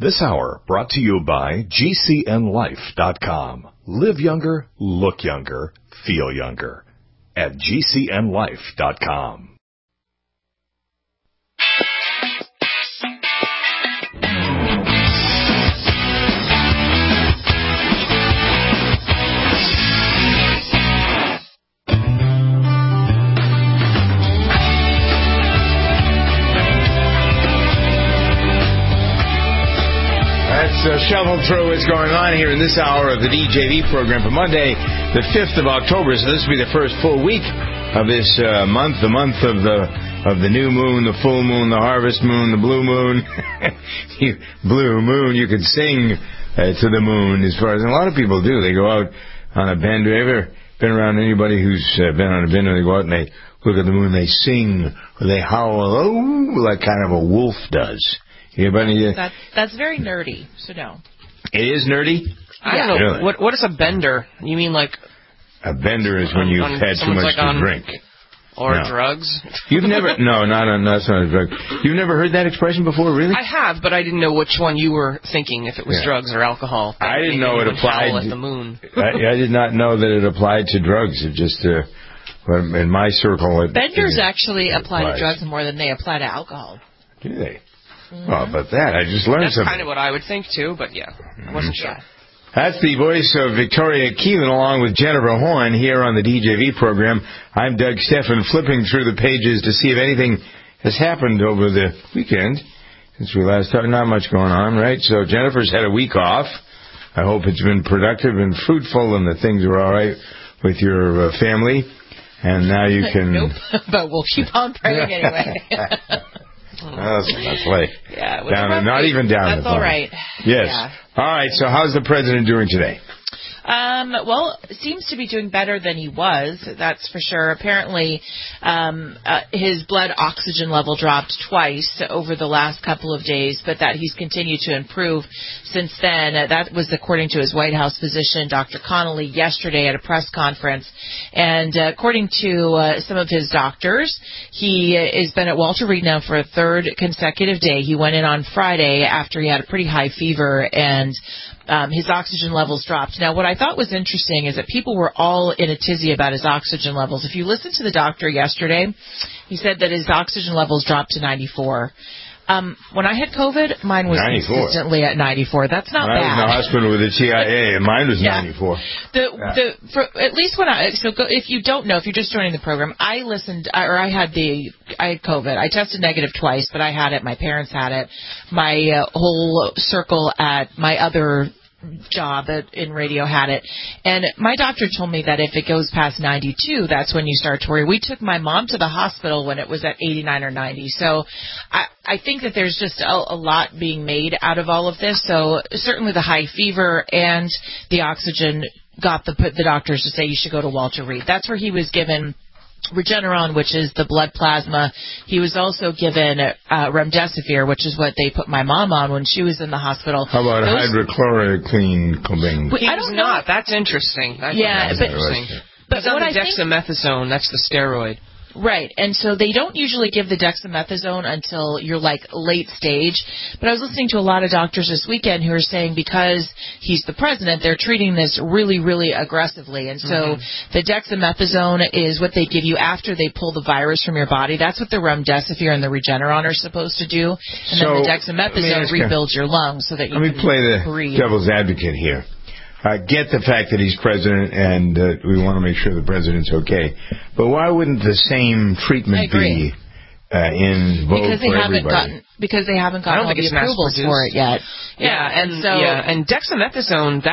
This hour brought to you by GCNLife.com. Live younger, look younger, feel younger at GCNLife.com. Shovel through what's going on here in this hour of the DJV program for Monday, the 5th of October. So this will be the first full week of this month, the month of the new moon, the full moon, the harvest moon, the blue moon. Blue moon, you could sing to the moon as far as, and a lot of people do. They go out on a bend. Have you ever been around anybody who's been on a bend and they go out and they look at the moon, they sing, or they howl, oh, like kind of a wolf does. That's very nerdy, so no. It is nerdy? I don't know. Really? What is a bender? You mean like... A bender is when you've had too much to drink. Or drugs? You've never... No, that's not a drug. You've never heard that expression before, really? I have, but I didn't know which one you were thinking, if it was drugs or alcohol. I didn't know it applied... At the moon. I did not know that it applied to drugs. It just... in my circle... Benders actually apply to drugs more than they apply to alcohol. Do they? Well, about that, I just learned something. That's kind of what I would think, too, but yeah, I wasn't sure. That's the voice of Victoria Keelan along with Jennifer Horn here on the DJV program. I'm Doug Steffen, flipping through the pages to see if anything has happened over the weekend since we last talked. Not much going on, right? So Jennifer's had a week off. I hope it's been productive and fruitful and that things are all right with your family. And now you can... Nope, but we'll keep on praying anyway. That's late. Yeah, not even down. That's all right. Yes. Yeah. All right. So how's the president doing today? Well, seems to be doing better than he was, that's for sure. Apparently, his blood oxygen level dropped twice over the last couple of days, but that he's continued to improve since then. That was according to his White House physician, Dr. Connolly, yesterday at a press conference. And according to some of his doctors, he has been at Walter Reed now for a third consecutive day. He went in on Friday after he had a pretty high fever, and his oxygen levels dropped. Now, what I thought was interesting is that people were all in a tizzy about his oxygen levels. If you listened to the doctor yesterday, he said that his oxygen levels dropped to 94. When I had COVID, mine was 94. Consistently at 94. That's not bad. I was in the hospital with the TIA, and mine was 94. At least when if you don't know, if you're just joining the program, I had COVID. I tested negative twice, but I had it. My parents had it. My whole circle at my other job in radio had it, and my doctor told me that if it goes past 92, that's when you start to worry. We took my mom to the hospital when it was at 89 or 90, so I think that there's just a lot being made out of all of this. So certainly the high fever and the oxygen got the doctors to say you should go to Walter Reed. That's where he was given Regeneron, which is the blood plasma. He was also given remdesivir, which is what they put my mom on when she was in the hospital. How about hydrochloroquine? I don't know. That's interesting. That's interesting. But he's on the dexamethasone. That's the steroid. Right, and so they don't usually give the dexamethasone until you're like late stage. But I was listening to a lot of doctors this weekend who are saying because he's the president, they're treating this really, really aggressively. And so the dexamethasone is what they give you after they pull the virus from your body. That's what the remdesivir and the Regeneron are supposed to do. And then the dexamethasone rebuilds your lungs so that you can breathe. Let me play the devil's advocate here. I get the fact that he's president, and we want to make sure the president's okay. But why wouldn't the same treatment be in vogue for everybody? Because they haven't gotten all the approvals for it yet. And dexamethasone,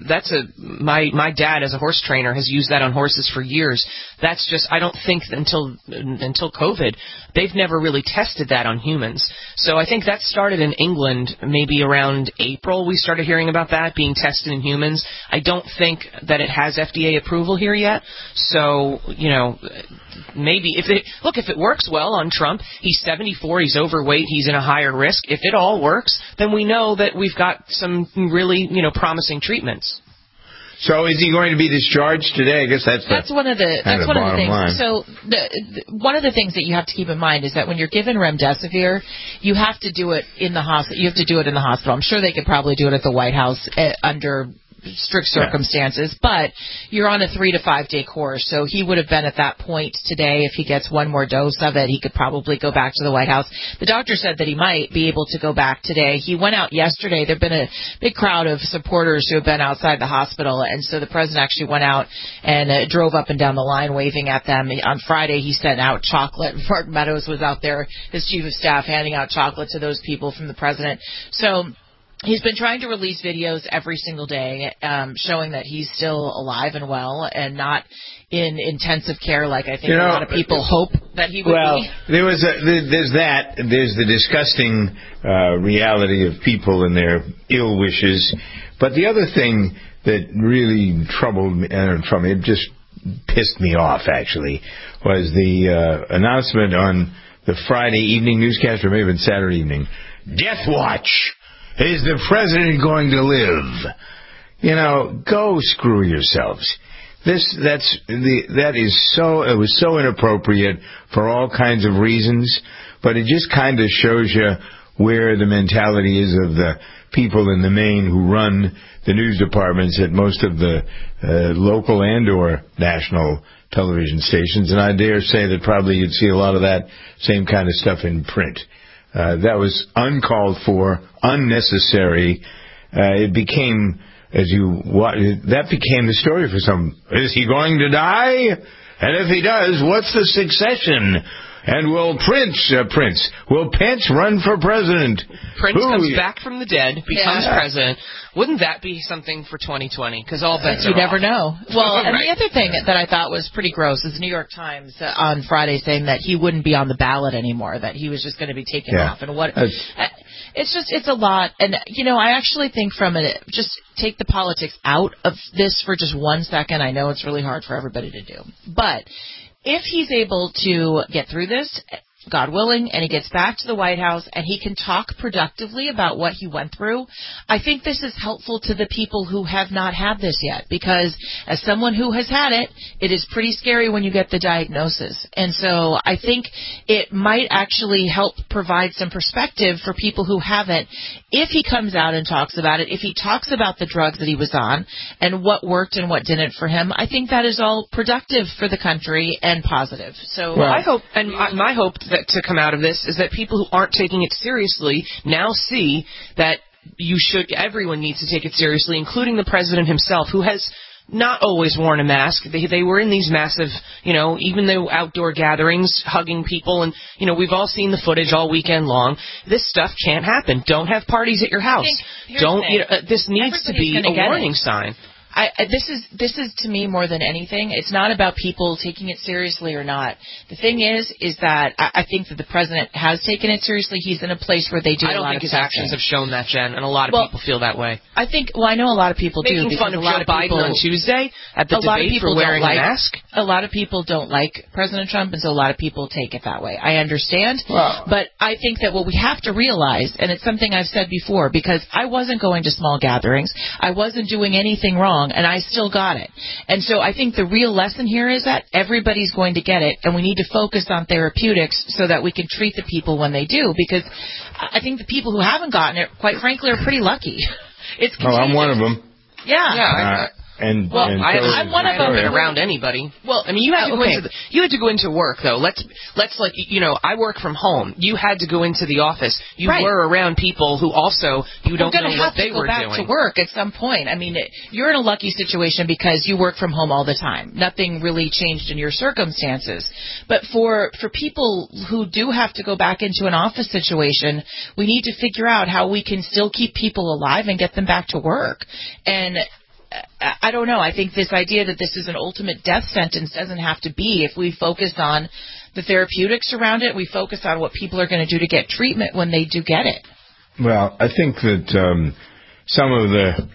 my dad as a horse trainer has used that on horses for years. That's just, I don't think until COVID, they've never really tested that on humans. So I think that started in England maybe around April. We started hearing about that being tested in humans. I don't think that it has FDA approval here yet. So, maybe if it works well on Trump, he's 74, he's overweight, he's in a higher risk. If it all works, then we know that we've got some really, promising treatments. So is he going to be discharged today? I guess that's one of the things. Line. So one of the things that you have to keep in mind is that when you're given remdesivir, you have to do it in the hospital. You have to do it in the hospital. I'm sure they could probably do it at the White House under strict circumstances, but you're on a 3 to 5 day course, so he would have been at that point today. If he gets one more dose of it, he could probably go back to the White House. The doctor said that he might be able to go back today. He went out yesterday. There have been a big crowd of supporters who have been outside the hospital, and so the president actually went out and drove up and down the line waving at them. On Friday, he sent out chocolate. Mark Meadows was out there, his chief of staff, handing out chocolate to those people from the president. So he's been trying to release videos every single day, showing that he's still alive and well and not in intensive care like I think a lot of people hope that he would be. There's the disgusting reality of people and their ill wishes. But the other thing that really troubled me, it just pissed me off actually, was the announcement on the Friday evening newscast, or maybe even Saturday evening, Death Watch. Is the president going to live? Go screw yourselves. It was so inappropriate for all kinds of reasons, but it just kind of shows you where the mentality is of the people in the main who run the news departments at most of the local and or national television stations, and I dare say that probably you'd see a lot of that same kind of stuff in print. That was uncalled for, unnecessary. It became, that became the story for some. Is he going to die? And if he does, what's the succession? And will Pence run for president? Prince comes back from the dead, becomes president. Wouldn't that be something for 2020? Because all bets are off. You never know. Well, and right. The other thing that I thought was pretty gross is the New York Times on Friday saying that he wouldn't be on the ballot anymore, that he was just going to be taken off. And it's a lot. And, I actually think just take the politics out of this for just 1 second. I know it's really hard for everybody to do. But if he's able to get through this, God willing, and he gets back to the White House and he can talk productively about what he went through, I think this is helpful to the people who have not had this yet, because as someone who has had it, it is pretty scary when you get the diagnosis. And so I think it might actually help provide some perspective for people who haven't. If he comes out and talks about it, if he talks about the drugs that he was on and what worked and what didn't for him, I think that is all productive for the country and positive. So I hope, and my hope that to come out of this is that people who aren't taking it seriously now see that everyone needs to take it seriously, including the president himself, who has not always worn a mask. They were in these massive, even though outdoor gatherings, hugging people, and, we've all seen the footage all weekend long. This stuff can't happen. Don't have parties at your house. This needs to be a warning sign. This is to me more than anything. It's not about people taking it seriously or not. The thing is that I think that the president has taken it seriously. He's in a place where they do a lot of I don't think his testing. actions have shown that, Jen, and a lot of people feel that way. I know a lot of people do. Making fun of Joe Biden on Tuesday at the debate for wearing a mask. A lot of people don't like President Trump, and so a lot of people take it that way. I understand, but I think that what we have to realize, and it's something I've said before, because I wasn't going to small gatherings, I wasn't doing anything wrong, and I still got it. And so I think the real lesson here is that everybody's going to get it, and we need to focus on therapeutics so that we can treat the people when they do, because I think the people who haven't gotten it, quite frankly, are pretty lucky. It's contagious. I'm one of them. Yeah. I'm one of them around anybody. Well, I mean, you had to go into work though. Let's I work from home. You had to go into the office. You were around people who also don't know what they were doing. Go back to work at some point. I mean, you're in a lucky situation because you work from home all the time. Nothing really changed in your circumstances. But for people who do have to go back into an office situation, we need to figure out how we can still keep people alive and get them back to work. And I don't know. I think this idea that this is an ultimate death sentence doesn't have to be. If we focus on the therapeutics around it, we focus on what people are going to do to get treatment when they do get it. Well, I think that some of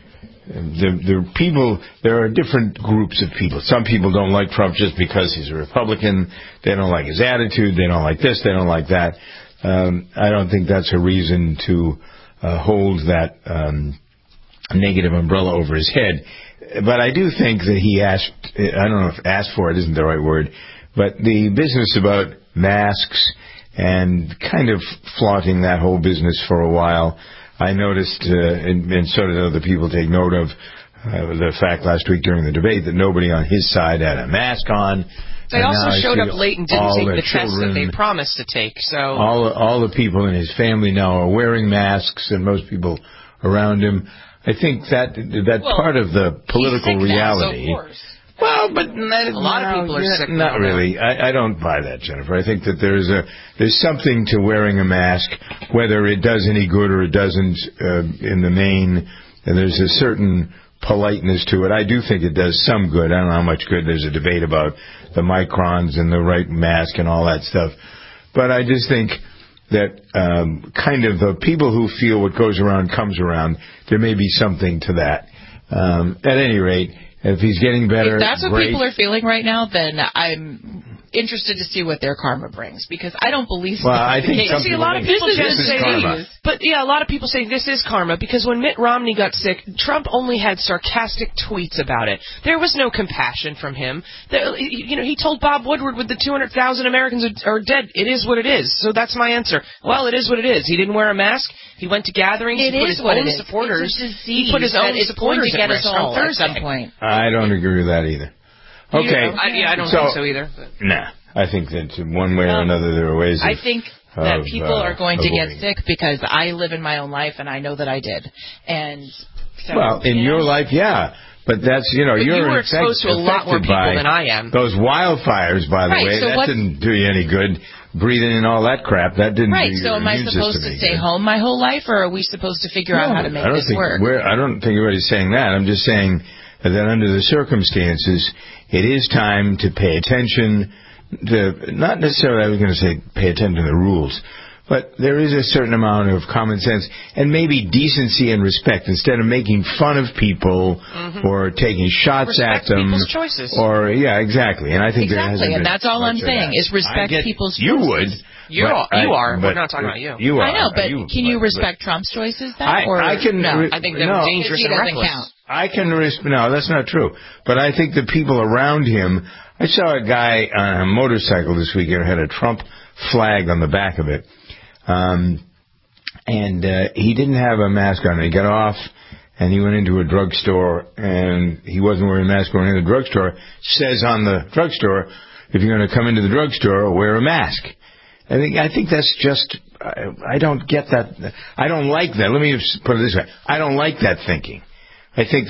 the people, there are different groups of people. Some people don't like Trump just because he's a Republican. They don't like his attitude. They don't like this. They don't like that. I don't think that's a reason to hold that negative umbrella over his head. But I do think that he asked, I don't know if asked for it isn't the right word, but the business about masks and kind of flaunting that whole business for a while, I noticed, and so did other people take note of, the fact last week during the debate that nobody on his side had a mask on. They also showed up late and didn't take the test that they promised to take. So all the people in his family now are wearing masks, and most people around him. I think that part of the political reality. Now, so of course. Well, but a lot of people are sick. Not really. I don't buy that, Jennifer. I think that there's something to wearing a mask, whether it does any good or it doesn't in the main. And there's a certain politeness to it. I do think it does some good. I don't know how much good. There's a debate about the microns and the right mask and all that stuff. But I just think that kind of the people who feel what goes around comes around, there may be something to that. At any rate, if he's getting better, if that's what great. people are feeling right now, then I'm interested to see what their karma brings, because I don't believe. Well, I think some a lot of people just say karma. But yeah, a lot of people say this is karma, because when Mitt Romney got sick, Trump only had sarcastic tweets about it. There was no compassion from him. He told Bob Woodward, with the 200,000 Americans are dead, it is what it is. So that's my answer. Well, it is what it is. He didn't wear a mask. He went to gatherings. He put his own supportors. He put his own supporters at risk on Thursday. At some point. I don't agree with that either. Okay. I don't think so either. But. Nah. I think that one way or another there are ways I think that people are going to get sick because I live in my own life, and I know that I did. And so, well, in your life, yeah. But that's, you're exposed to a lot more people than I am. Those wildfires, by the way, that didn't do you any good. Breathing in all that crap, that didn't do your so am I supposed to stay home my whole life, or are we supposed to figure out how to make this work? I don't think anybody's saying that. I'm just saying that under the circumstances, it is time to pay attention to, not necessarily I was going to say pay attention to the rules, but there is a certain amount of common sense and maybe decency and respect, instead of making fun of people or taking shots at them. People's choices. Exactly. And I think and that's all I'm saying is respect people's choices. You would. You are. We're not talking about you. You are. I know, but can you respect Trump's choices then? I can. No. I think they're dangerous and reckless. Count. I can no, that's not true. But I think the people around him. I saw a guy on a motorcycle this weekend who had a Trump flag on the back of it. And he didn't have a mask on. He got off, and he went into a drugstore, and he wasn't wearing a mask going into the drugstore. Says on the drugstore, if you're going to come into the drugstore, wear a mask. I think that's just, I don't get that. I don't like that. Let me put it this way. I don't like that thinking. I think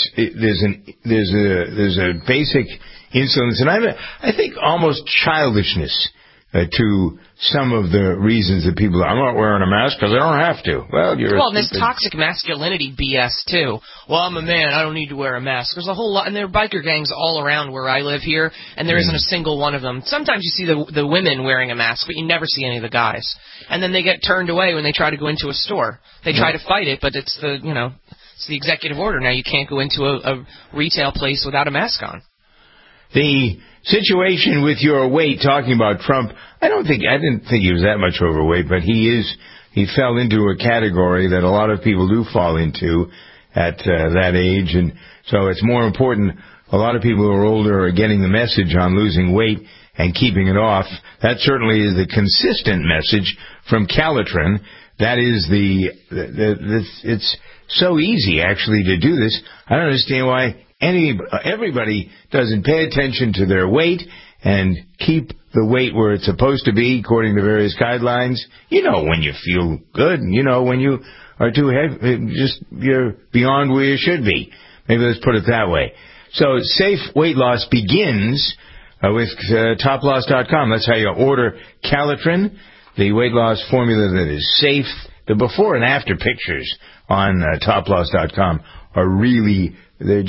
there's a basic insolence, and I think almost childishness to some of the reasons that people I'm not wearing a mask because I don't have to. Well, and this toxic masculinity BS too. Well, I'm a man, I don't need to wear a mask. There's a whole lot, and there are biker gangs all around where I live here, and there isn't a single one of them. Sometimes you see the women wearing a mask, but you never see any of the guys. And then they get turned away when they try to go into a store. They try to fight it, but it's it's the executive order. Now you can't go into a retail place without a mask on. The situation with your weight, talking about Trump, I didn't think he was that much overweight, but he fell into a category that a lot of people do fall into at that age, and so it's more important. A lot of people who are older are getting the message on losing weight and keeping it off. That certainly is the consistent message from Calitrin. That is it's so easy actually to do this. I don't understand why everybody doesn't pay attention to their weight and keep the weight where it's supposed to be according to various guidelines. When you feel good, and when you are too heavy, you're beyond where you should be. Maybe let's put it that way. So safe weight loss begins with toploss.com. That's how you order Calitrin, the weight loss formula that is safe. The before and after pictures on toploss.com are really, they're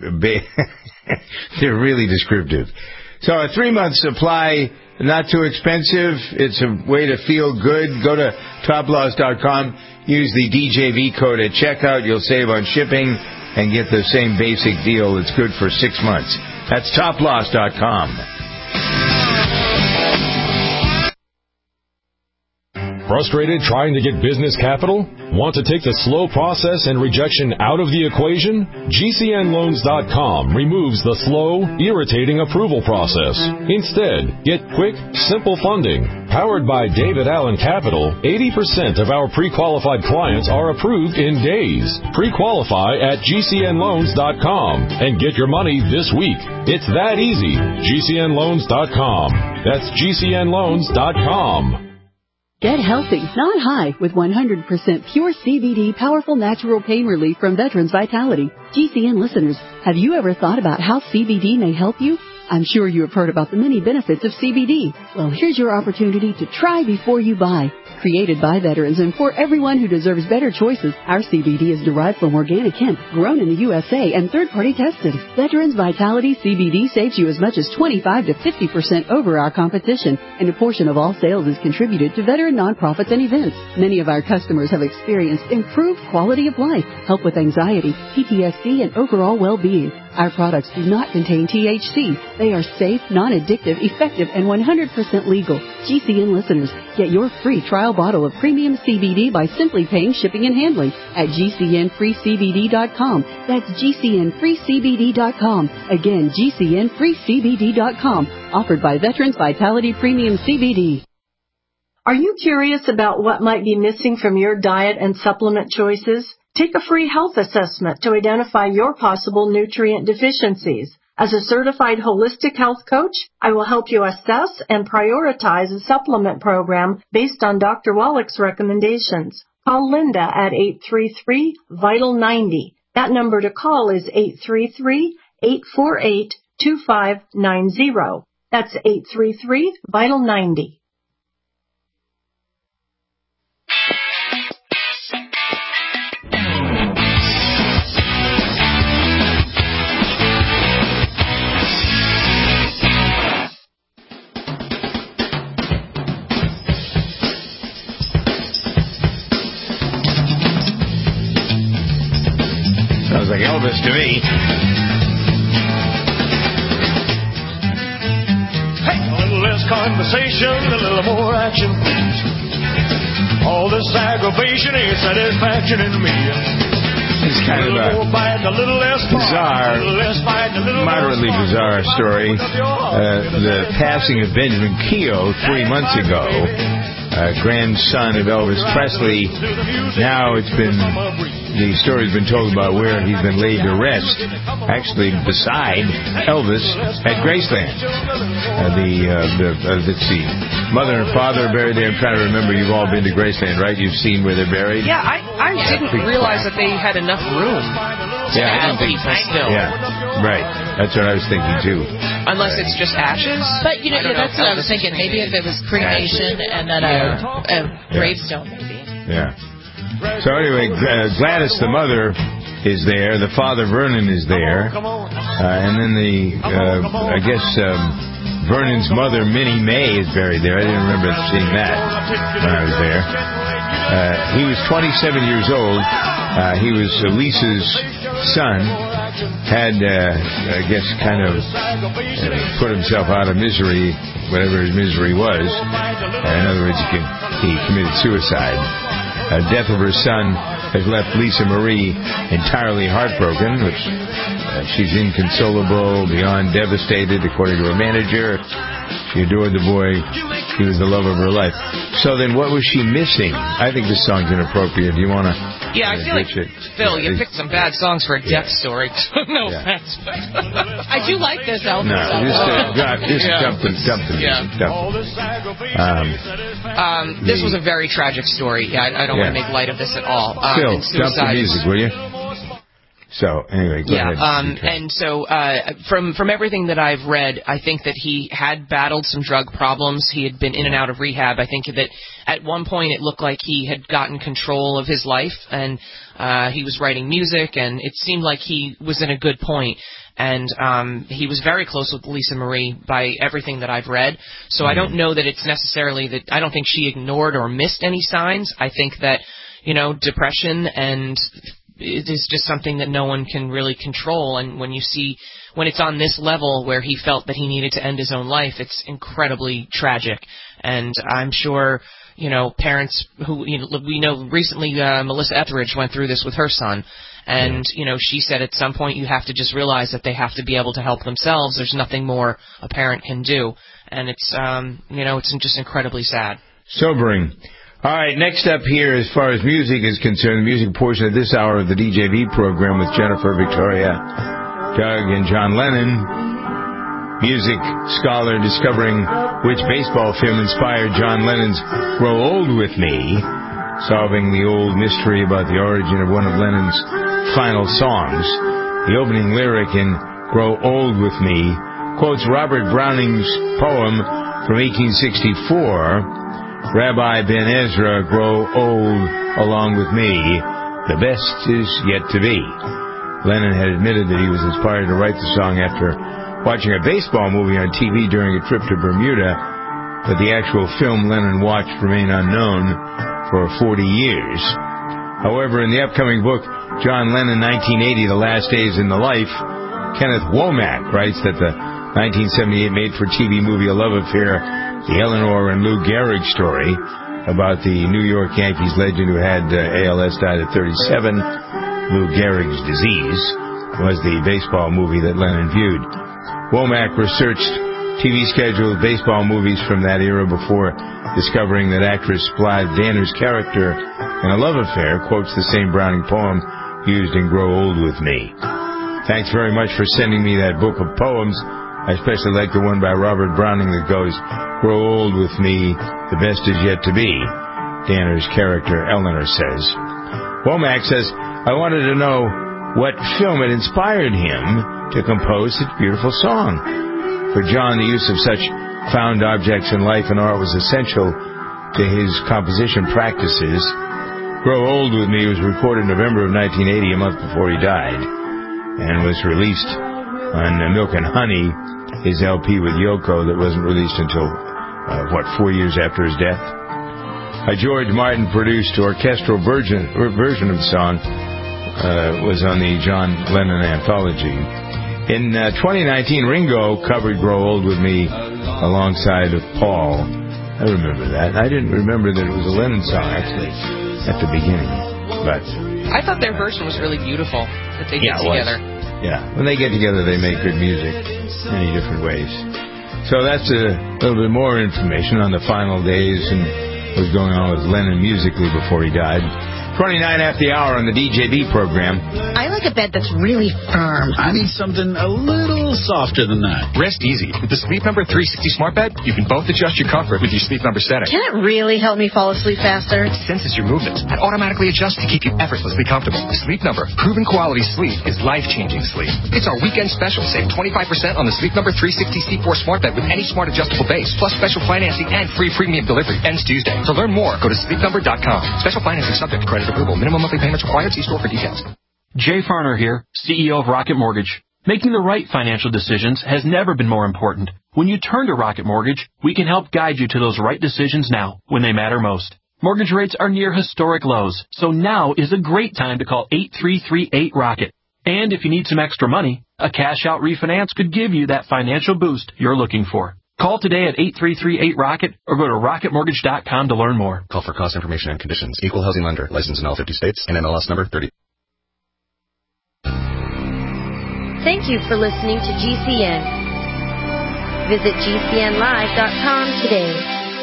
really descriptive. So a 3-month supply, not too expensive. It's a way to feel good. Go to toploss.com. Use the DJV code at checkout. You'll save on shipping and get the same basic deal. It's good for 6 months. That's toploss.com. Frustrated trying to get business capital? Want to take the slow process and rejection out of the equation? GCNLoans.com removes the slow, irritating approval process. Instead, get quick, simple funding. Powered by David Allen Capital, 80% of our pre-qualified clients are approved in days. Pre-qualify at GCNLoans.com and get your money this week. It's that easy. GCNLoans.com. That's GCNLoans.com. Get healthy, not high, with 100% pure CBD powerful natural pain relief from Veterans Vitality. GCN listeners, have you ever thought about how CBD may help you? I'm sure you have heard about the many benefits of CBD. Well, here's your opportunity to try before you buy. Created by veterans and for everyone who deserves better choices, our CBD is derived from organic hemp, grown in the USA, and third-party tested. Veterans Vitality CBD saves you as much as 25 to 50% over our competition, and a portion of all sales is contributed to veteran nonprofits and events. Many of our customers have experienced improved quality of life, help with anxiety, PTSD, and overall well-being. Our products do not contain THC. They are safe, non-addictive, effective, and 100% legal. GCN listeners, get your free trial bottle of premium CBD by simply paying shipping and handling at GCNFreeCBD.com. That's GCNFreeCBD.com. Again, GCNFreeCBD.com. Offered by Veterans Vitality Premium CBD. Are you curious about what might be missing from your diet and supplement choices? Take a free health assessment to identify your possible nutrient deficiencies. As a certified holistic health coach, I will help you assess and prioritize a supplement program based on Dr. Wallach's recommendations. Call Linda at 833-VITAL-90. That number to call is 833-848-2590. That's 833-VITAL-90. Sounds like Elvis to me. Hey, a little less conversation, a little more action, please. All this aggravation ain't satisfaction in me. It's kind of a bizarre, moderately bizarre story. The passing of Benjamin Keough 3 months ago, grandson of Elvis Presley. Now the story's been told about where he's been laid to rest, actually beside Elvis at Graceland. Let's see, mother and father are buried there. I'm trying to remember. You've all been to Graceland, right? You've seen where they're buried? Yeah, I didn't realize that they had enough room to have people still. Yeah, right. That's what I was thinking, too. Unless it's just ashes. But, that's what I was thinking. Maybe if it was cremation and then a gravestone, maybe. Yeah. So anyway, Gladys, the mother, is there. The father, Vernon, is there. And then Vernon's mother, Minnie May, is buried there. I didn't remember seeing that when I was there. He was 27 years old. He was Lisa's son. Had, put himself out of misery, whatever his misery was. In other words, he committed suicide. Death of her son has left Lisa Marie entirely heartbroken, which she's inconsolable, beyond devastated, according to her manager. She adored the boy. He was the love of her life. So then what was she missing? I think this song's inappropriate. Do you want to... Yeah, I feel like, Phil, you picked some bad songs for a death story. No offense. I do like this Elvis song. This was a very tragic story. Yeah, I don't want to make light of this at all. Phil, dump the music, will you? So, anyway, go ahead. And so, from everything that I've read, I think that he had battled some drug problems. He had been in and out of rehab. I think that at one point it looked like he had gotten control of his life, and he was writing music, and it seemed like he was in a good point. And he was very close with Lisa Marie by everything that I've read. So I don't know that it's necessarily that I don't think she ignored or missed any signs. I think that, depression and it is just something that no one can really control. And when it's on this level where he felt that he needed to end his own life, it's incredibly tragic. And I'm sure, parents who, we know recently Melissa Etheridge went through this with her son. And, she said at some point you have to just realize that they have to be able to help themselves. There's nothing more a parent can do. And it's, it's just incredibly sad. Sobering. All right, next up here, as far as music is concerned, the music portion of this hour of the DJV program with Jennifer, Victoria, Doug, and John Lennon. Music scholar discovering which baseball film inspired John Lennon's Grow Old With Me, solving the old mystery about the origin of one of Lennon's final songs. The opening lyric in Grow Old With Me quotes Robert Browning's poem from 1864, Rabbi Ben Ezra, grow old along with me, the best is yet to be. Lennon had admitted that he was inspired to write the song after watching a baseball movie on TV during a trip to Bermuda, but the actual film Lennon watched remained unknown for 40 years. However, in the upcoming book, John Lennon, 1980, The Last Days in the Life, Kenneth Womack writes that the 1978 made-for-TV movie A Love Affair, the Eleanor and Lou Gehrig story about the New York Yankees legend who had ALS, died at 37, Lou Gehrig's disease, was the baseball movie that Lennon viewed. Womack researched TV scheduled baseball movies from that era before discovering that actress Blythe Danner's character in A Love Affair quotes the same Browning poem used in Grow Old With Me. Thanks very much for sending me that book of poems. I especially like the one by Robert Browning that goes, Grow old with me, the best is yet to be, Danner's character Eleanor says. Womack says, I wanted to know what film had inspired him to compose such a beautiful song. For John, the use of such found objects in life and art was essential to his composition practices. Grow Old With Me was recorded in November of 1980, a month before he died, and was released on Milk and Honey, his LP with Yoko that wasn't released until, 4 years after his death. A George Martin produced orchestral version of the song was on the John Lennon anthology. In 2019, Ringo covered Grow Old With Me alongside of Paul. I remember that. I didn't remember that it was a Lennon song, actually, at the beginning. But I thought their version was really beautiful, that they get together. Yeah, when they get together, they make good music many different ways. So that's a little bit more information on the final days and what was going on with Lennon musically before he died. 29 after the hour on the DJB program. I like a bed that's really firm. I need something a little softer than that. Rest easy. With the Sleep Number 360 smart bed, you can both adjust your comfort with your Sleep Number setting. Can it really help me fall asleep faster? It senses your movements and automatically adjusts to keep you effortlessly comfortable. Sleep Number, proven quality sleep is life-changing sleep. It's our weekend special. Save 25% on the Sleep Number 360 C4 smart bed with any smart adjustable base, plus special financing and free premium delivery. Ends Tuesday. To learn more, go to sleepnumber.com. Special financing subject to credit approval. Minimum monthly payments required. See store for details. Jay Farner here, CEO of Rocket Mortgage. Making the right financial decisions has never been more important. When you turn to Rocket Mortgage, we can help guide you to those right decisions now, when they matter most. Mortgage rates are near historic lows, so now is a great time to call 8338-ROCKET. And if you need some extra money, a cash-out refinance could give you that financial boost you're looking for. Call today at 8338-ROCKET or go to rocketmortgage.com to learn more. Call for cost information and conditions. Equal housing lender. Licensed in all 50 states. And NMLS number 30. Thank you for listening to GCN. Visit GCNlive.com today.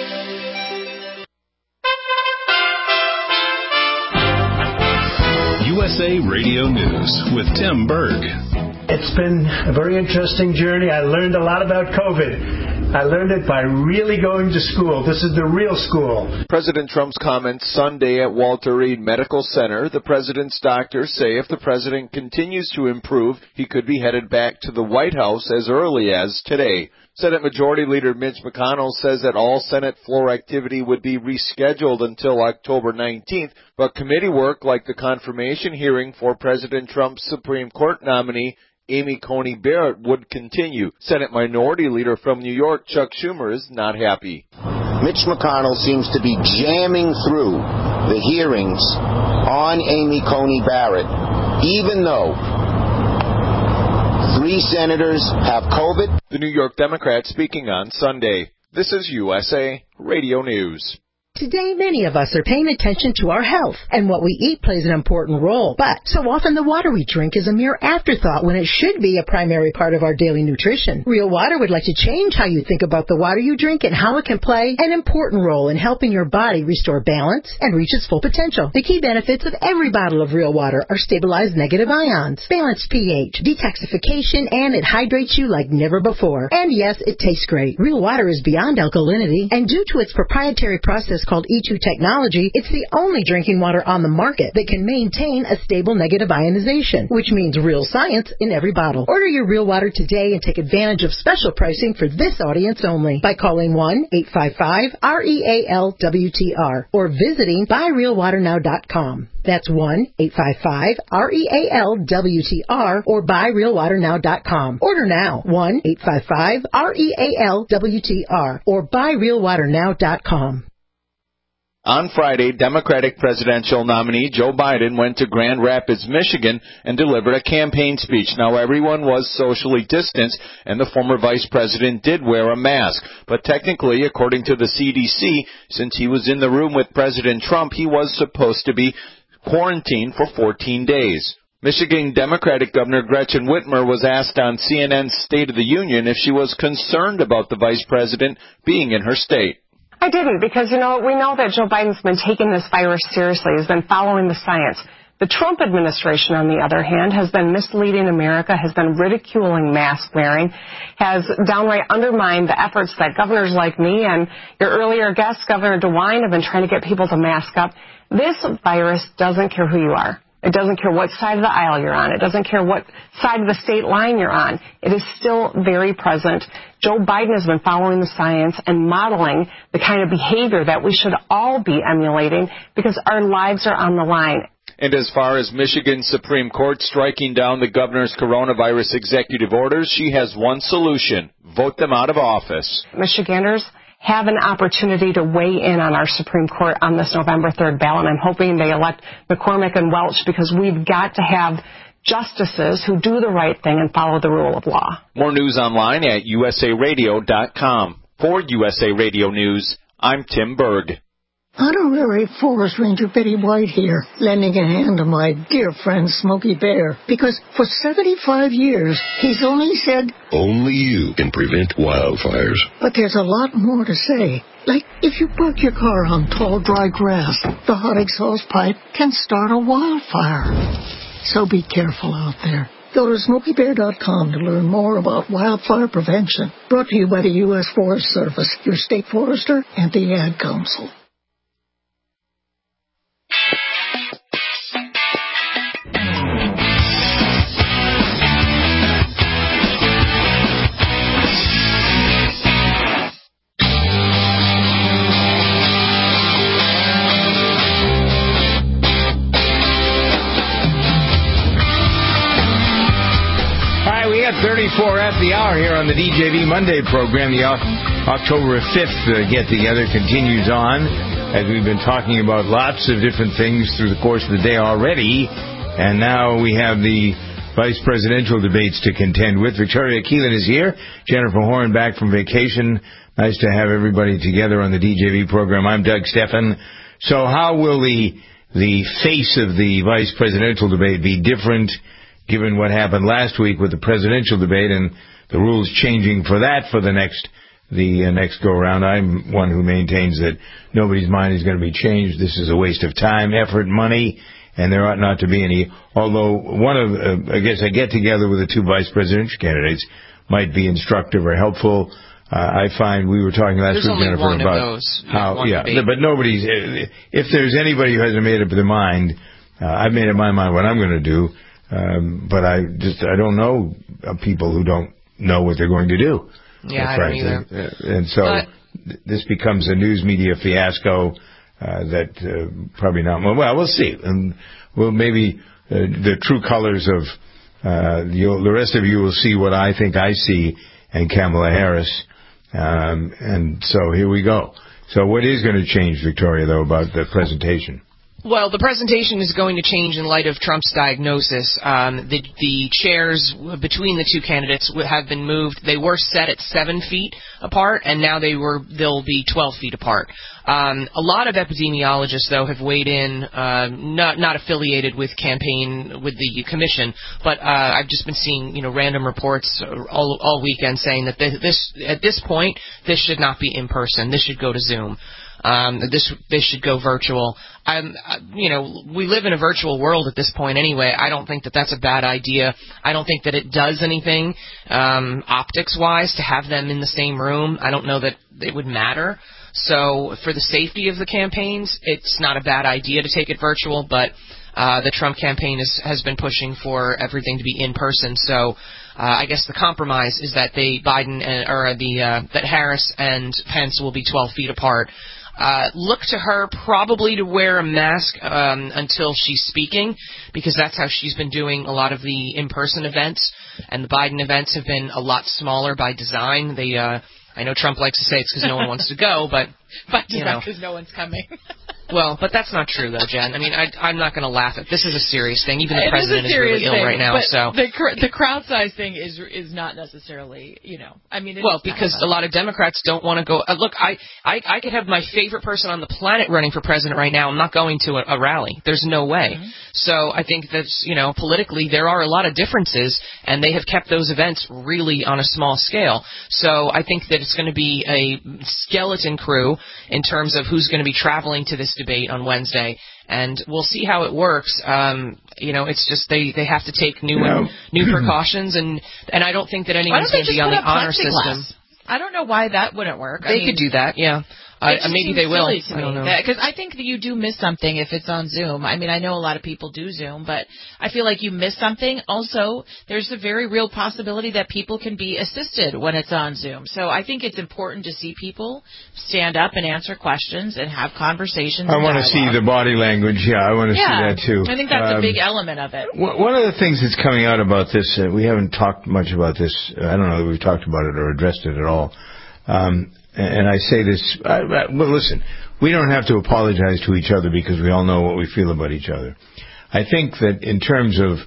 USA Radio News with Tim Berg. It's been a very interesting journey. I learned a lot about COVID. I learned it by really going to school. This is the real school. President Trump's comments Sunday at Walter Reed Medical Center. The president's doctors say if the president continues to improve, he could be headed back to the White House as early as today. Senate Majority Leader Mitch McConnell says that all Senate floor activity would be rescheduled until October 19th, but committee work like the confirmation hearing for President Trump's Supreme Court nominee Amy Coney Barrett would continue. Senate Minority Leader from New York, Chuck Schumer, is not happy. Mitch McConnell seems to be jamming through the hearings on Amy Coney Barrett, even though 3 senators have COVID. The New York Democrat speaking on Sunday. This is USA Radio News. Today, many of us are paying attention to our health, and what we eat plays an important role. But so often the water we drink is a mere afterthought when it should be a primary part of our daily nutrition. Real Water would like to change how you think about the water you drink and how it can play an important role in helping your body restore balance and reach its full potential. The key benefits of every bottle of Real Water are stabilized negative ions, balanced pH, detoxification, and it hydrates you like never before. And yes, it tastes great. Real Water is beyond alkalinity, and due to its proprietary process called E2 technology, it's the only drinking water on the market that can maintain a stable negative ionization, which means real science in every bottle. Order your Real Water today and take advantage of special pricing for this audience only by calling 1-855-REALWTR or visiting buyrealwaternow.com. That's 1-855-REALWTR or buyrealwaternow.com. Order now, 1-855-REALWTR or buyrealwaternow.com. On Friday, Democratic presidential nominee Joe Biden went to Grand Rapids, Michigan, and delivered a campaign speech. Now, everyone was socially distanced, and the former vice president did wear a mask. But technically, according to the CDC, since he was in the room with President Trump, he was supposed to be quarantined for 14 days. Michigan Democratic Governor Gretchen Whitmer was asked on CNN's State of the Union if she was concerned about the vice president being in her state. I didn't, because, we know that Joe Biden's been taking this virus seriously, has been following the science. The Trump administration, on the other hand, has been misleading America, has been ridiculing mask wearing, has downright undermined the efforts that governors like me and your earlier guest, Governor DeWine, have been trying to get people to mask up. This virus doesn't care who you are. It doesn't care what side of the aisle you're on. It doesn't care what side of the state line you're on. It is still very present. Joe Biden has been following the science and modeling the kind of behavior that we should all be emulating because our lives are on the line. And as far as Michigan's Supreme Court striking down the governor's coronavirus executive orders, she has one solution: vote them out of office. Michiganders have an opportunity to weigh in on our Supreme Court on this November 3rd ballot. I'm hoping they elect McCormick and Welch because we've got to have justices who do the right thing and follow the rule of law. More news online at usaradio.com. For USA Radio News, I'm Tim Berg. Honorary Forest Ranger Betty White here, lending a hand to my dear friend Smokey Bear, because for 75 years, he's only said, only you can prevent wildfires. But there's a lot more to say. Like, if you park your car on tall, dry grass, the hot exhaust pipe can start a wildfire. So be careful out there. Go to SmokeyBear.com to learn more about wildfire prevention. Brought to you by the U.S. Forest Service, your state forester, and the Ad Council. We got 34 at the hour here on the DJV Monday program. The October 5th get-together continues on as we've been talking about lots of different things through the course of the day already. And now we have the vice presidential debates to contend with. Victoria Keelan is here. Jennifer Horn back from vacation. Nice to have everybody together on the DJV program. I'm Doug Steffen. So how will the face of the vice presidential debate be different given what happened last week with the presidential debate and the rules changing for that for the next go-around? I'm one who maintains that nobody's mind is going to be changed. This is a waste of time, effort, money, and there ought not to be any. Although I guess a get-together with the two vice presidential candidates might be instructive or helpful. I find we were talking last week, Jennifer, about how, but nobody's, if there's anybody who hasn't made up their mind, I've made up my mind what I'm going to do. But I don't know people who don't know what they're going to do. Yeah, I don't either. And so this becomes a news media fiasco that probably not. Well, we'll see. And maybe the true colors of the rest of you will see what I think I see and Kamala Harris. And so here we go. So what is going to change, Victoria, though, about the presentation? Well, the presentation is going to change in light of Trump's diagnosis. The chairs between the two candidates have been moved. They were set at 7 feet apart, and now they'll be 12 feet apart. A lot of epidemiologists, though, have weighed in, not affiliated with the commission, but I've just been seeing random reports all weekend saying that at this point this should not be in person. This should go to Zoom. This should go virtual. We live in a virtual world at this point anyway. I don't think that that's a bad idea. I don't think that it does anything optics-wise to have them in the same room. I don't know that it would matter. So for the safety of the campaigns, it's not a bad idea to take it virtual, but the Trump campaign has been pushing for everything to be in person. So I guess the compromise is that that Harris and Pence will be 12 feet apart. Look to her probably to wear a mask until she's speaking, because that's how she's been doing a lot of the in-person events, and the Biden events have been a lot smaller by design. I know Trump likes to say it's because no one wants to go, but by design because no one's coming. Well, but that's not true, though, Jen. I mean, I'm not going to laugh at this. Is a serious thing. Even the president is really ill right now. So the crowd size thing is not necessarily, I mean. Because a lot of Democrats don't want to go. Look, I could have my favorite person on the planet running for president right now. I'm not going to a rally. There's no way. Mm-hmm. So I think that's politically there are a lot of differences, and they have kept those events really on a small scale. So I think that it's going to be a skeleton crew in terms of who's going to be traveling to this debate on Wednesday, and we'll see how it works. It's just they have to take new precautions, and I don't think that anyone's going to be on the honor system. I don't know why that wouldn't work. They could do that, yeah. Maybe they will. I don't know. Because I think that you do miss something if it's on Zoom. I mean, I know a lot of people do Zoom, but I feel like you miss something. Also, there's a very real possibility that people can be assisted when it's on Zoom. So I think it's important to see people stand up and answer questions and have conversations. I want to see the body language. Yeah, I want to see that too. I think that's a big element of it. One of the things that's coming out about this, we haven't talked much about this. I don't know that we've talked about it or addressed it at all. And I say this, well, listen, we don't have to apologize to each other because we all know what we feel about each other. I think that in terms of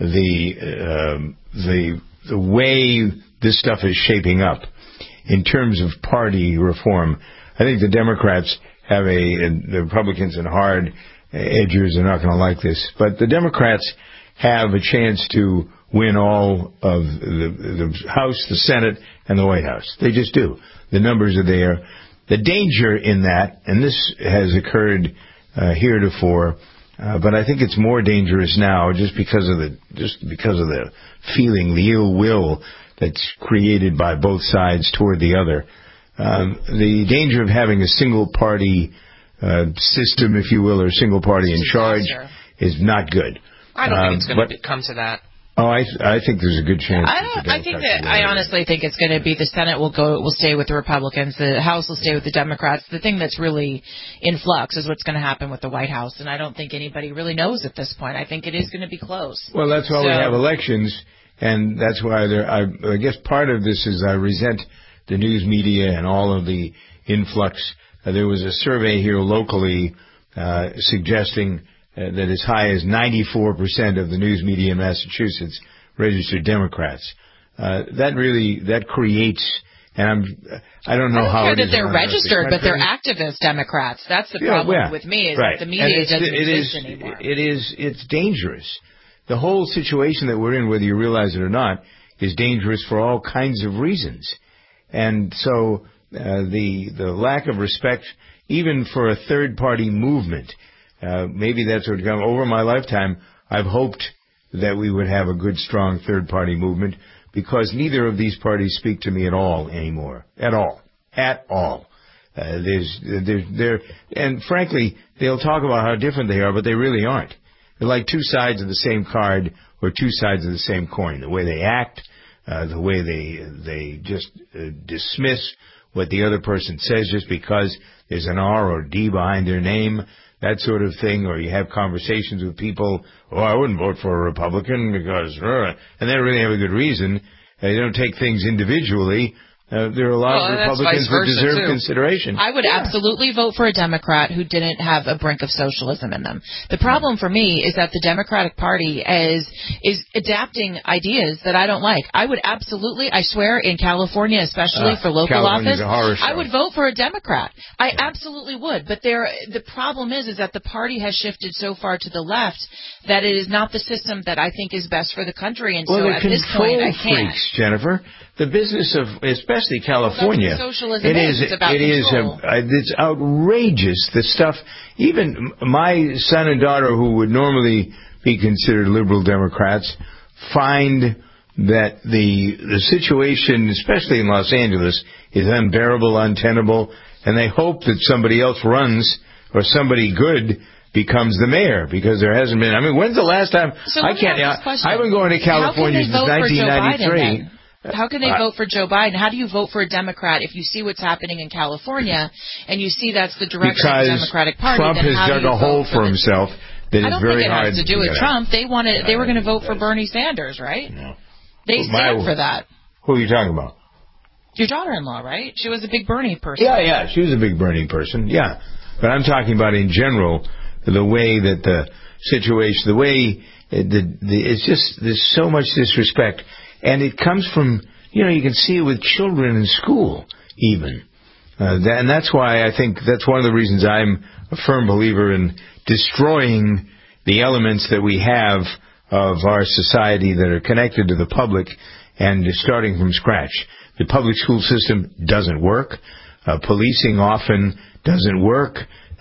the way this stuff is shaping up, in terms of party reform, I think the Democrats have the Republicans and hard edgers are not going to like this, but the Democrats have a chance to win all of the House, the Senate, and the White House. They just do. The numbers are there. The danger in that, and this has occurred heretofore, but I think it's more dangerous now just because of the feeling, the ill will that's created by both sides toward the other. The danger of having a single party system, if you will, or single party in charge is not good. I don't think it's going to come to that. Oh, I think there's a good chance. I honestly think it's going to be the Senate will stay with the Republicans, the House will stay with the Democrats. The thing that's really in flux is what's going to happen with the White House, and I don't think anybody really knows at this point. I think it is going to be close. Well, that's why we have elections, and that's why I guess part of this is I resent the news media and all of the influx. There was a survey here locally suggesting that as high as 94% of the news media in Massachusetts registered Democrats. That creates, and I don't know how it is. They're registered, but they're activist Democrats. That's the problem with me is that the media doesn't exist anymore. It's dangerous. The whole situation that we're in, whether you realize it or not, is dangerous for all kinds of reasons. And so the lack of respect, even for a third-party movement, maybe that's what come over my lifetime. I've hoped that we would have a good, strong third-party movement because neither of these parties speak to me at all anymore. At all. And frankly, they'll talk about how different they are, but they really aren't. They're like two sides of the same card or two sides of the same coin. The way they act, the way they just dismiss what the other person says just because there's an R or D behind their name, that sort of thing, or you have conversations with people, I wouldn't vote for a Republican because, and they don't really have a good reason. They don't take things individually. There are a lot of Republicans that deserve consideration. I would absolutely vote for a Democrat who didn't have a brink of socialism in them. The problem for me is that the Democratic Party is adapting ideas that I don't like. I would absolutely, I swear, in California, especially for local office, I would vote for a Democrat. I absolutely would. But the problem is that the party has shifted so far to the left that it is not the system that I think is best for the country. And so at this point, I can't. Freaks, Jennifer. The business of, especially California, it's outrageous. The stuff, even my son and daughter, who would normally be considered liberal Democrats, find that the situation, especially in Los Angeles, is unbearable, untenable, and they hope that somebody else runs or somebody good becomes the mayor, because there hasn't been. I mean, when's the last time? I've been going to California since 1993. How can they vote for Joe Biden? How do you vote for a Democrat if you see what's happening in California and you see that's the direction of the Democratic Party? Trump has dug a hole for himself that is very hard to do. I don't think it has to do with Trump. They were going to vote for Bernie Sanders, right? No. They stand for that. Who are you talking about? Your daughter-in-law, right? She was a big Bernie person. Yeah, she was a big Bernie person. Yeah, but I'm talking about in general the way that the situation, the way it's just there's so much disrespect. And it comes from, you can see it with children in school, even. And that's why I think that's one of the reasons I'm a firm believer in destroying the elements that we have of our society that are connected to the public and starting from scratch. The public school system doesn't work. Policing often doesn't work.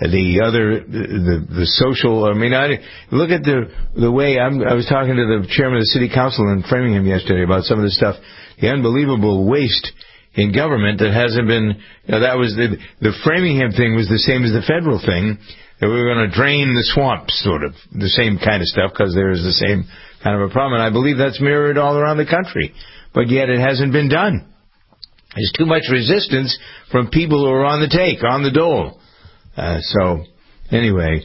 The social, look at the way I was talking to the chairman of the city council in Framingham yesterday about some of this stuff, the unbelievable waste in government that hasn't been, that was the Framingham thing was the same as the federal thing, that we were going to drain the swamps, sort of, the same kind of stuff, because there is the same kind of a problem, and I believe that's mirrored all around the country, but yet it hasn't been done. There's too much resistance from people who are on the take, on the dole. So, anyway,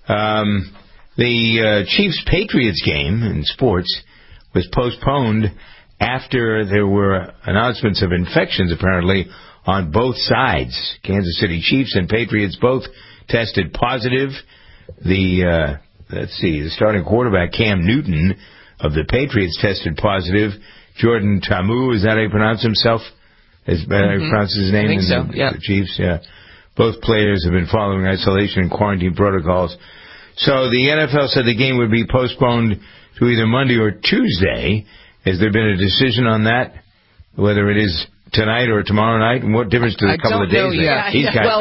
the Chiefs-Patriots game in sports was postponed after there were announcements of infections, apparently, on both sides. Kansas City Chiefs and Patriots both tested positive. The starting quarterback, Cam Newton, of the Patriots tested positive. Jordan Ta'amu, is that how you pronounce himself? Is that how you pronounce his name? I think so, yeah. The Chiefs, yeah. Both players have been following isolation and quarantine protocols. So the NFL said the game would be postponed to either Monday or Tuesday. Has there been a decision on that? Whether it is tonight or tomorrow night? And what difference does a couple of days make?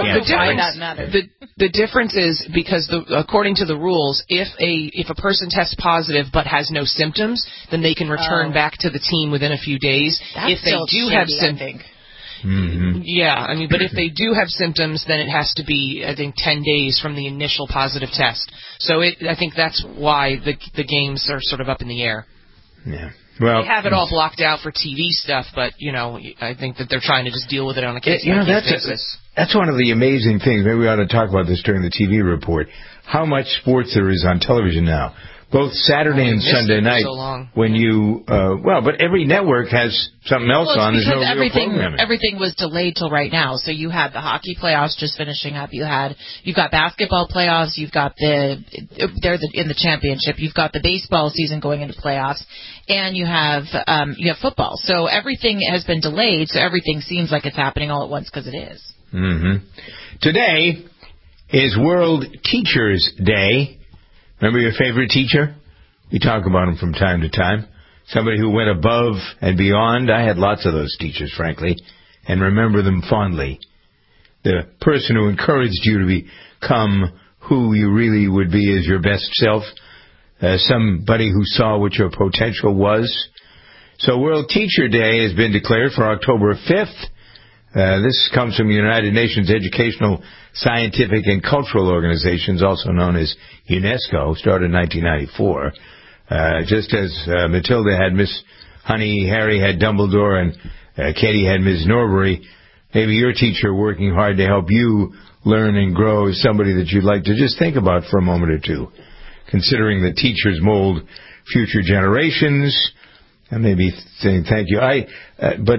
The difference is because according to the rules, if a person tests positive but has no symptoms, then they can return back to the team within a few days. That's if they do have symptoms. Mm-hmm. Yeah, but if they do have symptoms, then it has to be, I think, 10 days from the initial positive test. So I think that's why the games are sort of up in the air. Yeah. Well, they have it all blocked out for TV stuff, but, I think that they're trying to just deal with it on a case-by-case basis. That's one of the amazing things. Maybe we ought to talk about this during the TV report. How much sports there is on television now. Both Saturday and Sunday night, when but every network has something else on. There's no real programming. Everything was delayed till right now. So you had the hockey playoffs just finishing up. You've got basketball playoffs. You've got in the championship. You've got the baseball season going into playoffs, and you have football. So everything has been delayed. So everything seems like it's happening all at once because it is. Mm-hmm. Today is World Teachers Day. Remember your favorite teacher? We talk about him from time to time. Somebody who went above and beyond. I had lots of those teachers, frankly, and remember them fondly. The person who encouraged you to become who you really would be as your best self. Somebody who saw what your potential was. So World Teacher Day has been declared for October 5th. This comes from the United Nations Educational, Scientific, and Cultural Organizations, also known as UNESCO, started in 1994. Just as Matilda had Miss Honey, Harry had Dumbledore, and Katie had Ms. Norbury, maybe your teacher working hard to help you learn and grow is somebody that you'd like to just think about for a moment or two, considering that teachers mold future generations, and maybe saying thank you. But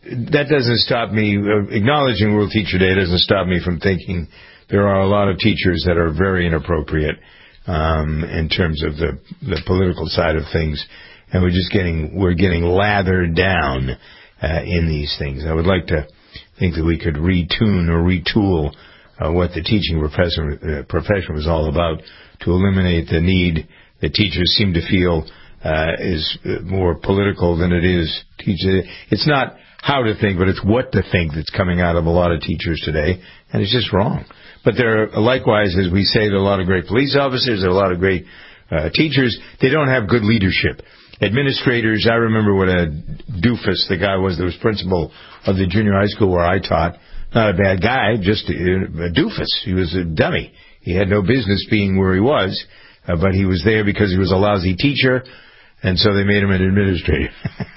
that doesn't stop me, acknowledging World Teacher Day doesn't stop me from thinking there are a lot of teachers that are very inappropriate in terms of the political side of things, and we're getting lathered down in these things. I would like to think that we could retune or retool what the teaching profession was all about to eliminate the need that teachers seem to feel is more political than it is teachers. It's not how to think, but it's what to think that's coming out of a lot of teachers today, and it's just wrong. But there are, likewise, as we say, there are a lot of great police officers, there are a lot of great teachers. They don't have good leadership. Administrators, I remember what a doofus the guy was that was principal of the junior high school where I taught. Not a bad guy, just a doofus. He was a dummy. He had no business being where he was, but he was there because he was a lousy teacher, and so they made him an administrator.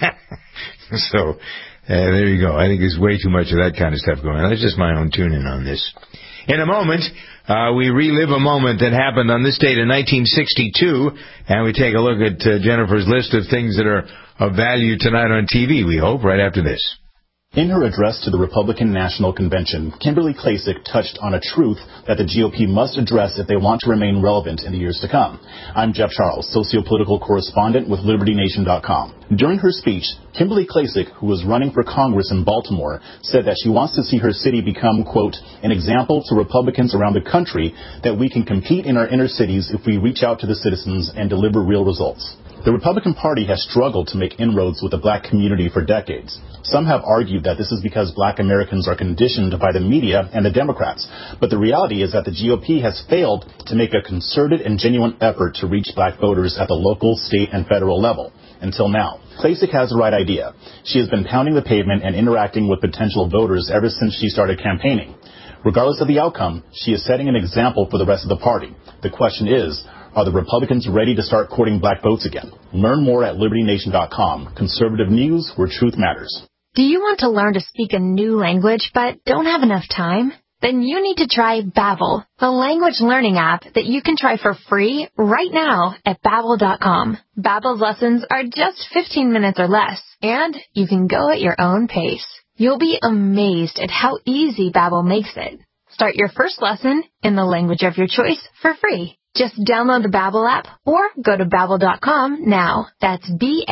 So there you go. I think there's way too much of that kind of stuff going on. That's just my own tune-in on this. In a moment, we relive a moment that happened on this date in 1962, and we take a look at Jennifer's list of things that are of value tonight on TV, we hope, right after this. In her address to the Republican National Convention, Kimberly Klacik touched on a truth that the GOP must address if they want to remain relevant in the years to come. I'm Jeff Charles, sociopolitical correspondent with LibertyNation.com. During her speech, Kimberly Klacik, who was running for Congress in Baltimore, said that she wants to see her city become, quote, an example to Republicans around the country that we can compete in our inner cities if we reach out to the citizens and deliver real results. The Republican Party has struggled to make inroads with the black community for decades. Some have argued that this is because black Americans are conditioned by the media and the Democrats. But the reality is that the GOP has failed to make a concerted and genuine effort to reach black voters at the local, state, and federal level. Until now. Klacik has the right idea. She has been pounding the pavement and interacting with potential voters ever since she started campaigning. Regardless of the outcome, she is setting an example for the rest of the party. The question is, are the Republicans ready to start courting black votes again? Learn more at LibertyNation.com. Conservative news where truth matters. Do you want to learn to speak a new language but don't have enough time? Then you need to try Babbel, the language learning app that you can try for free right now at Babbel.com. Babbel's lessons are just 15 minutes or less, and you can go at your own pace. You'll be amazed at how easy Babbel makes it. Start your first lesson in the language of your choice for free. Just download the Babbel app or go to Babbel.com now. That's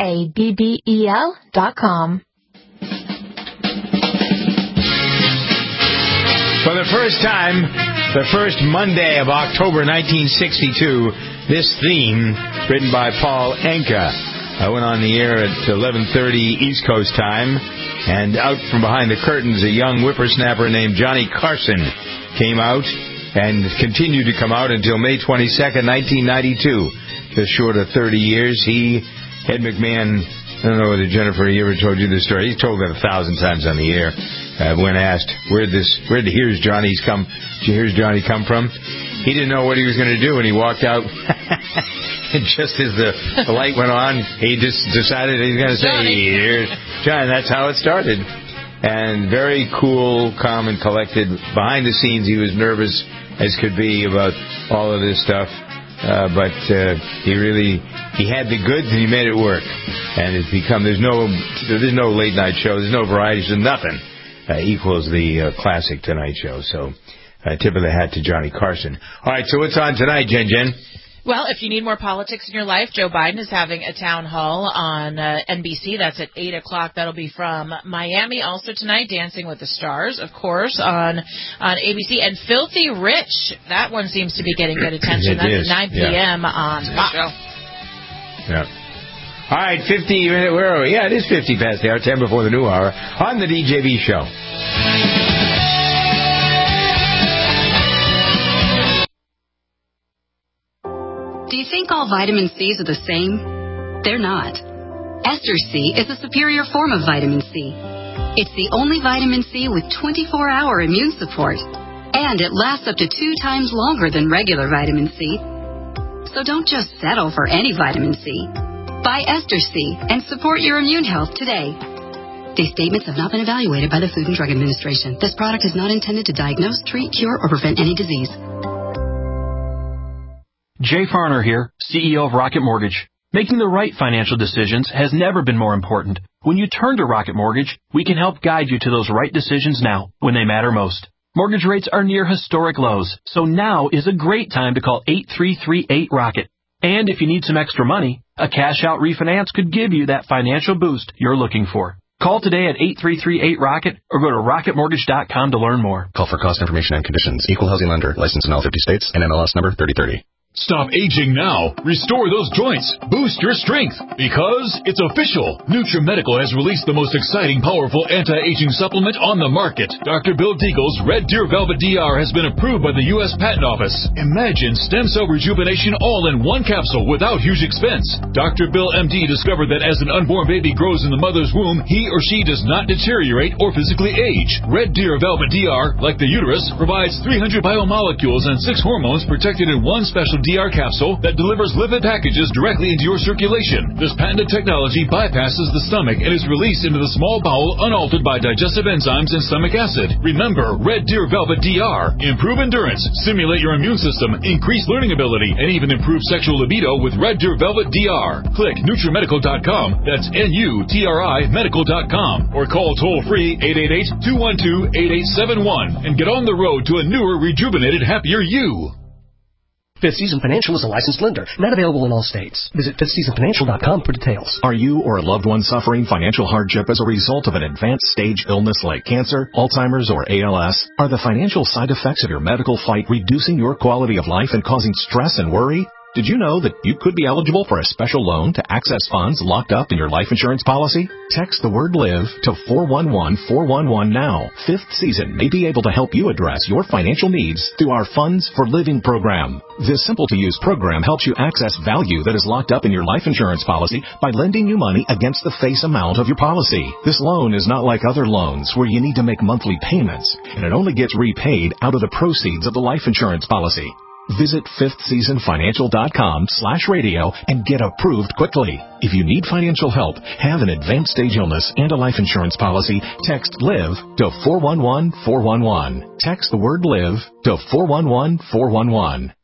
Babbel.com. For the first time, the first Monday of October 1962, this theme, written by Paul Anka, went on the air at 11:30 East Coast time, and out from behind the curtains, a young whippersnapper named Johnny Carson came out and continued to come out until May 22nd, 1992. Just short of 30 years, Ed McMahon, I don't know whether Jennifer, he ever told you this story. He's told it 1,000 times on the air. When asked, where'd the Here's Johnny come from? He didn't know what he was going to do, and he walked out. And just as the light went on, he just decided he was going to say, Here's Johnny. That's how it started. And very cool, calm, and collected. Behind the scenes, he was nervous as could be about all of this stuff. But he had the goods and he made it work. And it's become, there's no late night show, there's no variety show, nothing equals the classic Tonight Show. So, tip of the hat to Johnny Carson. All right, so what's on tonight, Jen? Well, if you need more politics in your life, Joe Biden is having a town hall on NBC. That's at 8 o'clock. That'll be from Miami. Also tonight, Dancing with the Stars, of course, on ABC. And Filthy Rich, that one seems to be getting good attention. That's at 9 p.m. on Fox. Yeah. All right, 50, where are we? Yeah, it is 50 past the hour, 10 before the new hour, on the DJB Show. Do you think all vitamin C's are the same? They're not. Ester C is a superior form of vitamin C. It's the only vitamin C with 24-hour immune support, and it lasts up to 2 times longer than regular vitamin C. So don't just settle for any vitamin C. Buy Ester C and support your immune health today. These statements have not been evaluated by the Food and Drug Administration. This product is not intended to diagnose, treat, cure, or prevent any disease. Jay Farner here, CEO of Rocket Mortgage. Making the right financial decisions has never been more important. When you turn to Rocket Mortgage, we can help guide you to those right decisions now, when they matter most. Mortgage rates are near historic lows, so now is a great time to call 8338-ROCKET. And if you need some extra money, a cash-out refinance could give you that financial boost you're looking for. Call today at 8338-ROCKET or go to rocketmortgage.com to learn more. Call for cost information and conditions. Equal housing lender. Licensed in all 50 states and MLS number 3030. Stop aging now. Restore those joints. Boost your strength. Because it's official. NutriMedical has released the most exciting, powerful anti-aging supplement on the market. Dr. Bill Deagle's Red Deer Velvet DR has been approved by the U.S. Patent Office. Imagine stem cell rejuvenation all in one capsule without huge expense. Dr. Bill MD discovered that as an unborn baby grows in the mother's womb, he or she does not deteriorate or physically age. Red Deer Velvet DR, like the uterus, provides 300 biomolecules and 6 hormones protected in one special DR capsule that delivers lipid packages directly into your circulation. This patented technology bypasses the stomach and is released into the small bowel unaltered by digestive enzymes and stomach acid. Remember, Red Deer Velvet DR. Improve endurance, stimulate your immune system, increase learning ability, and even improve sexual libido with Red Deer Velvet DR. Click NutriMedical.com, that's NUTRI Medical.com, or call toll-free 888-212-8871 and get on the road to a newer, rejuvenated, happier you. Fifth Season Financial is a licensed lender, not available in all states. Visit fifthseasonfinancial.com for details. Are you or a loved one suffering financial hardship as a result of an advanced stage illness like cancer, Alzheimer's, or ALS? Are the financial side effects of your medical fight reducing your quality of life and causing stress and worry? Did you know that you could be eligible for a special loan to access funds locked up in your life insurance policy? Text the word LIVE to 411411 now. Fifth Season may be able to help you address your financial needs through our Funds for Living program. This simple-to-use program helps you access value that is locked up in your life insurance policy by lending you money against the face amount of your policy. This loan is not like other loans where you need to make monthly payments, and it only gets repaid out of the proceeds of the life insurance policy. Visit fifthseasonfinancial.com/radio and get approved quickly. If you need financial help, have an advanced stage illness, and a life insurance policy, text LIVE to 411411. Text the word LIVE to 411411.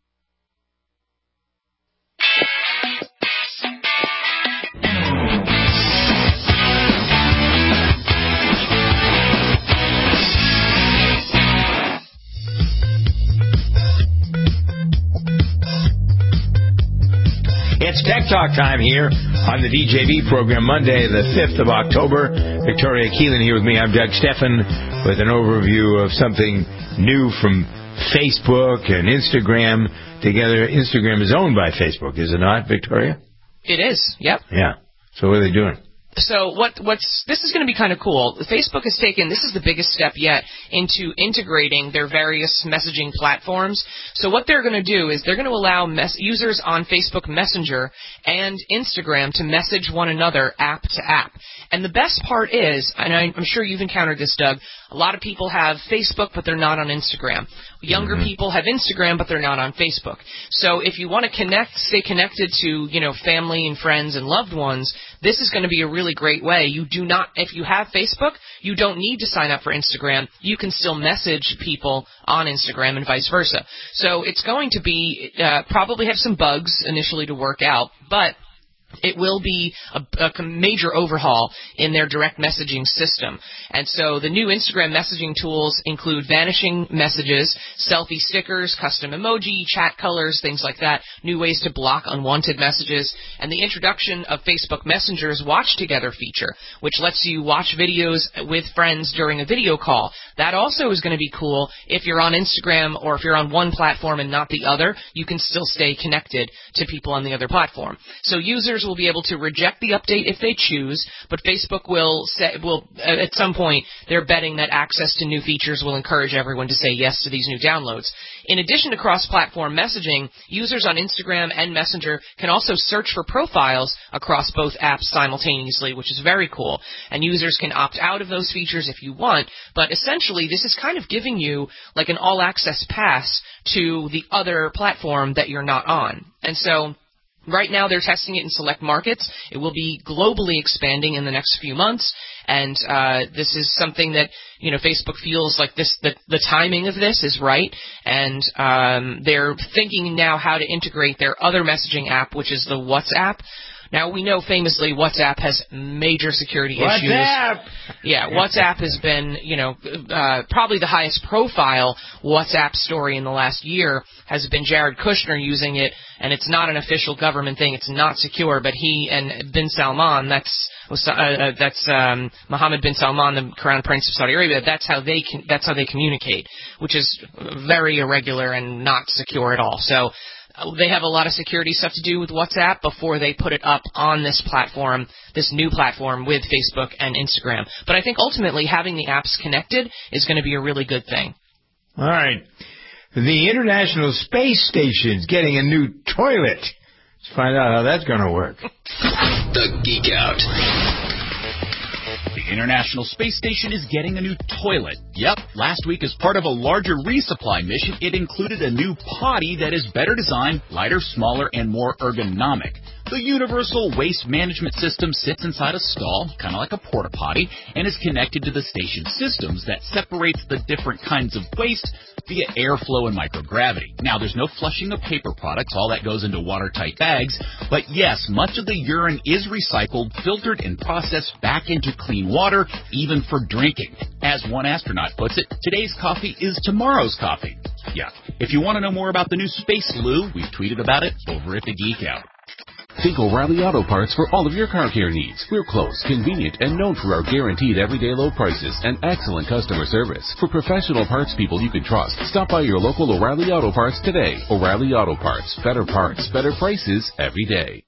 It's Tech Talk time here on the DJV program, Monday, the 5th of October. Victoria Keelan here with me. I'm Doug Steffen with an overview of something new from Facebook and Instagram. Together, Instagram is owned by Facebook, is it not, Victoria? It is, yep. Yeah. So what are they doing? So this is going to be kind of cool. Facebook has taken, this is the biggest step yet, into integrating their various messaging platforms. So what they're going to do is they're going to allow users on Facebook Messenger and Instagram to message one another app to app. And the best part is, and I'm sure you've encountered this, Doug, a lot of people have Facebook, but they're not on Instagram. Younger people have Instagram, but they're not on Facebook. So if you want to stay connected to, family and friends and loved ones, this is going to be a really great way. If you have Facebook, you don't need to sign up for Instagram. You can still message people on Instagram and vice versa. So it's going to be, probably have some bugs initially to work out, but it will be a major overhaul in their direct messaging system. And so the new Instagram messaging tools include vanishing messages, selfie stickers, custom emoji, chat colors, things like that, new ways to block unwanted messages, and the introduction of Facebook Messenger's Watch Together feature, which lets you watch videos with friends during a video call. That also is going to be cool. If you're on Instagram or if you're on one platform and not the other, you can still stay connected to people on the other platform. So users will be able to reject the update if they choose, but Facebook will at some point, they're betting that access to new features will encourage everyone to say yes to these new downloads. In addition to cross-platform messaging, users on Instagram and Messenger can also search for profiles across both apps simultaneously, which is very cool. And users can opt out of those features if you want, but essentially this is kind of giving you like an all-access pass to the other platform that you're not on. And so right now, they're testing it in select markets. It will be globally expanding in the next few months, and this is something that Facebook feels like the timing of this is right, and they're thinking now how to integrate their other messaging app, which is the WhatsApp. Now, we know famously WhatsApp has major security issues. Yeah, WhatsApp has been, probably the highest profile WhatsApp story in the last year has been Jared Kushner using it, and it's not an official government thing. It's not secure, but he and bin Salman, that's Mohammed bin Salman, the Crown Prince of Saudi Arabia, that's how they communicate, which is very irregular and not secure at all. So they have a lot of security stuff to do with WhatsApp before they put it up on this platform, this new platform with Facebook and Instagram. But I think ultimately having the apps connected is going to be a really good thing. All right. The International Space Station's getting a new toilet. Let's find out how that's going to work. The Geek Out. The International Space Station is getting a new toilet. Yep, last week as part of a larger resupply mission, it included a new potty that is better designed, lighter, smaller, and more ergonomic. The Universal Waste Management System sits inside a stall, kind of like a porta potty, and is connected to the station systems that separates the different kinds of waste via airflow and microgravity. Now, there's no flushing of paper products. All that goes into watertight bags. But yes, much of the urine is recycled, filtered, and processed back into clean water, even for drinking. As one astronaut puts it, today's coffee is tomorrow's coffee. Yeah. If you want to know more about the new Space Loo, we've tweeted about it over at the Geek Out. Think O'Reilly Auto Parts for all of your car care needs. We're close, convenient, and known for our guaranteed everyday low prices and excellent customer service. For professional parts people you can trust, stop by your local O'Reilly Auto Parts today. O'Reilly Auto Parts. Better parts, better prices every day.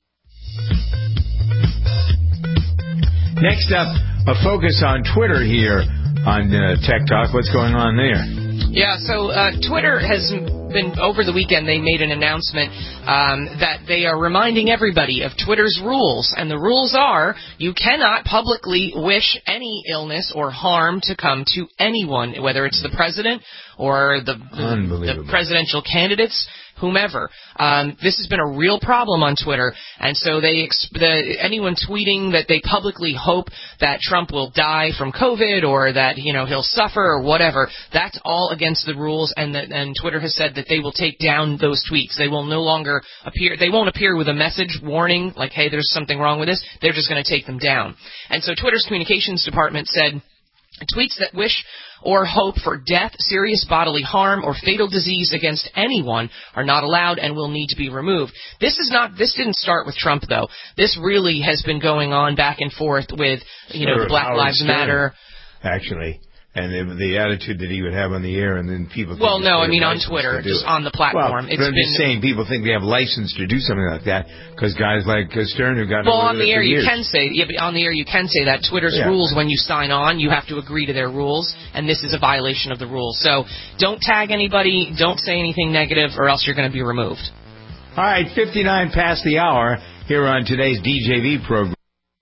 Next up, a focus on Twitter here on Tech Talk. What's going on there? Yeah, so Twitter has been, over the weekend, they made an announcement that they are reminding everybody of Twitter's rules. And the rules are you cannot publicly wish any illness or harm to come to anyone, whether it's the president or the presidential candidates, whomever. This has been a real problem on Twitter, and so anyone tweeting that they publicly hope that Trump will die from COVID or that he'll suffer or whatever, that's all against the rules. And Twitter has said that they will take down those tweets. They will no longer appear. They won't appear with a message warning like, "Hey, there's something wrong with this." They're just going to take them down. And so Twitter's communications department said tweets that wish or hope for death, serious bodily harm, or fatal disease against anyone are not allowed and will need to be removed. This didn't start with Trump, though. This really has been going on back and forth with, the Black Lives Matter. Actually. And the attitude that he would have on the air, and then people... Well, no, I mean on Twitter, just on the platform. Well, I'm just saying people think they have license to do something like that, because guys like Stern who got... Well, on the air you can say... Yeah, but on the air you can say that. Twitter's rules, when you sign on, you have to agree to their rules, and this is a violation of the rules. So don't tag anybody, don't say anything negative, or else you're going to be removed. All right, 59 past the hour here on today's DJV program.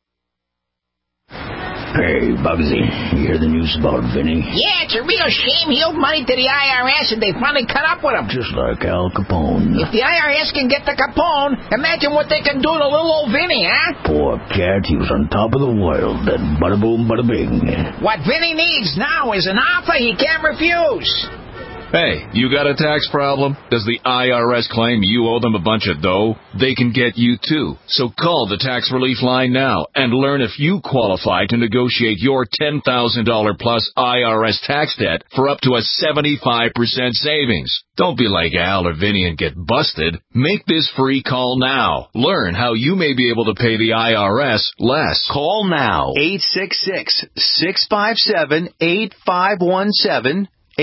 Hey, Bugsy, you hear the news about Vinny? Yeah, it's a real shame he owed money to the IRS and they finally cut up with him. Just like Al Capone. If the IRS can get the Capone, imagine what they can do to little old Vinny, huh? Poor cat, he was on top of the world, then bada boom, bada bing. What Vinny needs now is an offer he can't refuse. Hey, you got a tax problem? Does the IRS claim you owe them a bunch of dough? They can get you too. So call the Tax Relief Line now and learn if you qualify to negotiate your $10,000 plus IRS tax debt for up to a 75% savings. Don't be like Al or Vinny and get busted. Make this free call now. Learn how you may be able to pay the IRS less. Call now. 866-657-8517.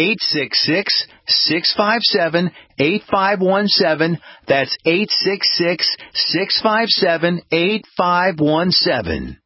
866-657-8517. That's 866-657-8517.